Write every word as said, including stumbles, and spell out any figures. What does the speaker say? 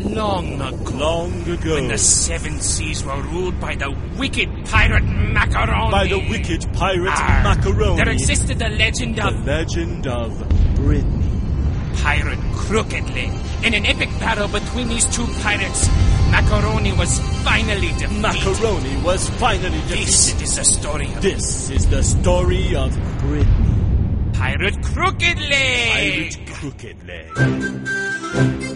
long ago. Long ago. When the seven seas were ruled by the wicked pirate Macaroni. By the wicked pirate Arr, Macaroni. There existed the legend The of... legend of Brittany. Pirate Crooked Leg. In an epic battle between these two pirates, Macaroni was finally defeated. Macaroni was finally defeated. This is the story of... This is the story of Brittany. Pirate Crooked Leg. Pirate Crooked Leg.